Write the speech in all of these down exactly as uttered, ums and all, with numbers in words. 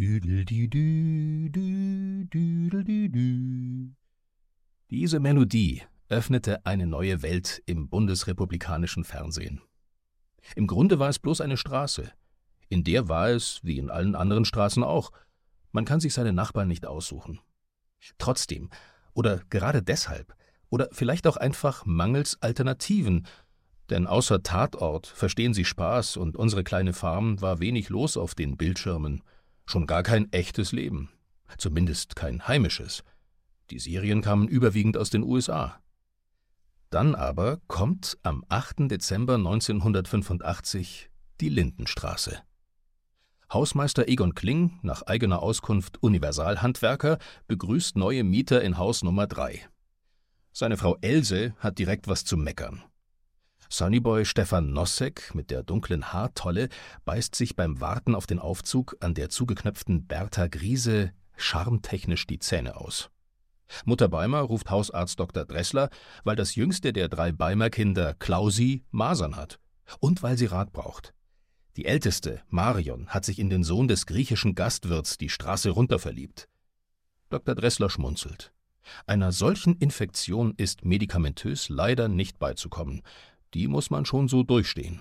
Düdeldidü, dü, düdeldidü. Diese Melodie öffnete eine neue Welt im bundesrepublikanischen Fernsehen. Im Grunde war es bloß eine Straße. In der war es, wie in allen anderen Straßen auch, man kann sich seine Nachbarn nicht aussuchen. Trotzdem, oder gerade deshalb, oder vielleicht auch einfach mangels Alternativen, denn außer Tatort, Verstehen Sie Spaß und Unsere kleine Farm war wenig los auf den Bildschirmen, schon gar kein echtes Leben, zumindest kein heimisches. Die Serien kamen überwiegend aus den U S A. Dann aber kommt am achten Dezember neunzehnhundertfünfundachtzig die Lindenstraße. Hausmeister Egon Kling, nach eigener Auskunft Universalhandwerker, begrüßt neue Mieter in Haus Nummer drei. Seine Frau Else hat direkt was zu meckern. Sunnyboy Stefan Nossek mit der dunklen Haartolle beißt sich beim Warten auf den Aufzug an der zugeknöpften Bertha Griese charmtechnisch die Zähne aus. Mutter Beimer ruft Hausarzt Doktor Dressler, weil das jüngste der drei Beimer-Kinder, Klausi, Masern hat und weil sie Rat braucht. Die älteste, Marion, hat sich in den Sohn des griechischen Gastwirts die Straße runter verliebt. Doktor Dressler schmunzelt. Einer solchen Infektion ist medikamentös leider nicht beizukommen. Die muss man schon so durchstehen.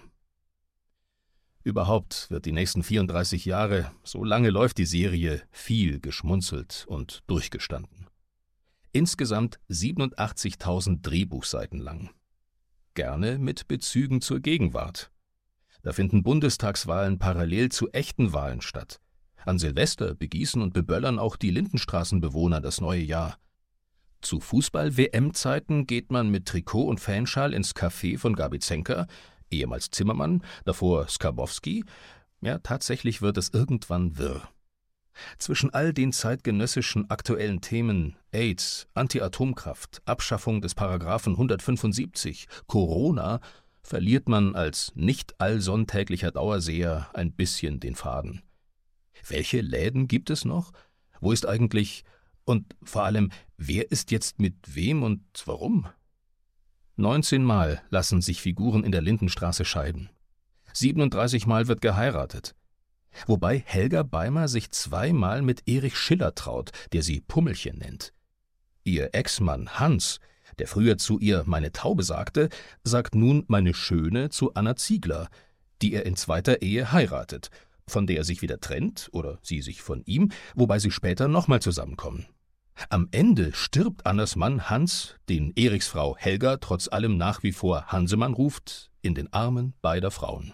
Überhaupt wird die nächsten vierunddreißig Jahre, so lange läuft die Serie, viel geschmunzelt und durchgestanden. Insgesamt siebenundachtzigtausend Drehbuchseiten lang. Gerne mit Bezügen zur Gegenwart. Da finden Bundestagswahlen parallel zu echten Wahlen statt. An Silvester begießen und beböllern auch die Lindenstraßenbewohner das neue Jahr. Zu Fußball-W M-Zeiten geht man mit Trikot und Fanschal ins Café von Gabi Zenker, ehemals Zimmermann, davor Skarbowski. Ja, tatsächlich wird es irgendwann wirr. Zwischen all den zeitgenössischen aktuellen Themen AIDS, Anti-Atomkraft, Abschaffung des Paragraphen hundertfünfundsiebzig, Corona, verliert man als nicht allsonntäglicher Dauerseher ein bisschen den Faden. Welche Läden gibt es noch? Wo ist eigentlich, und vor allem, wer ist jetzt mit wem und warum? neunzehnmal lassen sich Figuren in der Lindenstraße scheiden. siebenunddreißig Mal wird geheiratet. Wobei Helga Beimer sich zweimal mit Erich Schiller traut, der sie Pummelchen nennt. Ihr Ex-Mann Hans, der früher zu ihr meine Taube sagte, sagt nun meine Schöne zu Anna Ziegler, die er in zweiter Ehe heiratet, von der er sich wieder trennt oder sie sich von ihm, wobei sie später nochmal zusammenkommen. Am Ende stirbt Annas Mann Hans, den Erichs Frau Helga trotz allem nach wie vor Hansemann ruft, in den Armen beider Frauen.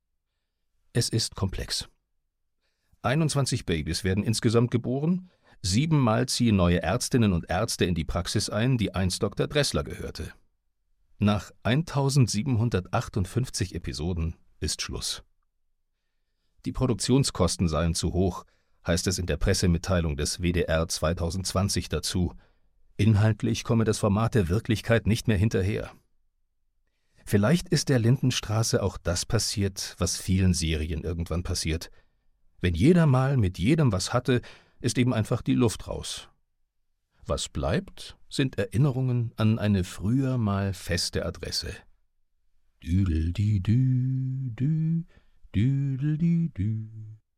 Es ist komplex. einundzwanzig Babys werden insgesamt geboren, siebenmal ziehen neue Ärztinnen und Ärzte in die Praxis ein, die einst Doktor Dressler gehörte. Nach eintausendsiebenhundertachtundfünfzig Episoden ist Schluss. Die Produktionskosten seien zu hoch, heißt es in der Pressemitteilung des W D R zweitausendzwanzig dazu. Inhaltlich komme das Format der Wirklichkeit nicht mehr hinterher. Vielleicht ist der Lindenstraße auch das passiert, was vielen Serien irgendwann passiert. Wenn jeder mal mit jedem was hatte, ist eben einfach die Luft raus. Was bleibt, sind Erinnerungen an eine früher mal feste Adresse. Düdeldidü, dü, düdeldidü.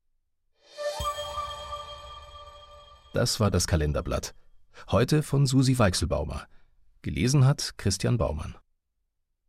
Das war das Kalenderblatt. Heute von Susi Weichselbaumer. Gelesen hat Christian Baumann.